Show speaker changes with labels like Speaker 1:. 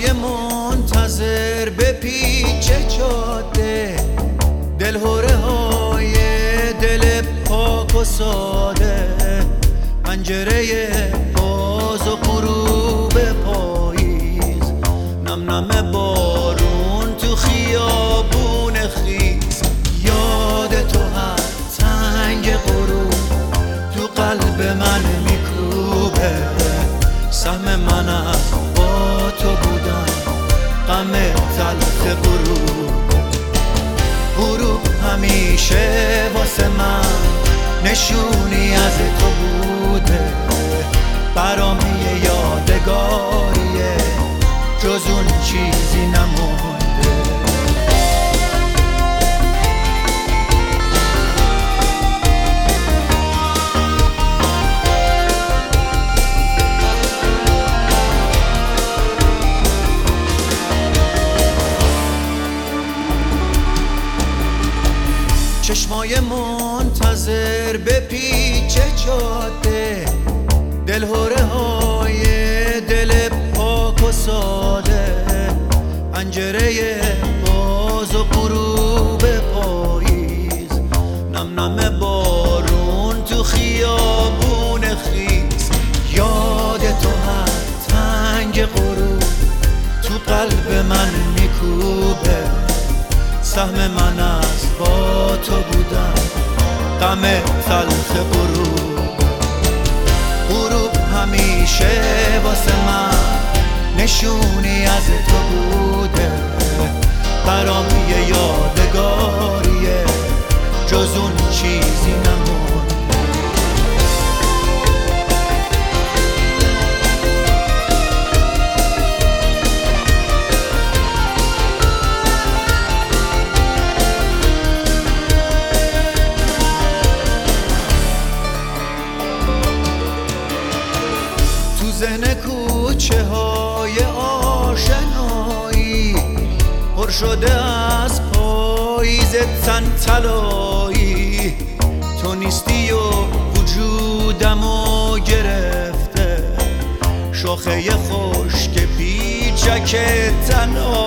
Speaker 1: چشمای منتظر به پیچ جاده، دلهوره های دل پاک و ساده، پنجره باز و غروب پاییز، نم نم بارون تو خیابون خیز، یاد تو هر تنگ غروب تو قلب من میکوبه، سهم من از با تو بودن غم تلخ غروب همیشه واسه من نشونی از تو بوده، برام یه یادگاریه جز اون چیزی نمونده. چشمای منتظر به پیچ جاده، دلهوره های دل پاک و ساده، پنجره باز و غروب پاییز، نم نم بارون تو خیابون خیز، یاد تو هر تنگ غروب تو قلب من میکوبه، سهم من از با تو بودن غم تلخ غروب همیشه واسه من نشونی از تو بوده، برام یه یادگاریه جز اون چیزی نمونده. ذهن کوچه های آشنایی پر شده از پاییز تن طلایی، تو نیستی و وجودمو گرفته، شاخه خشک پیچک تنها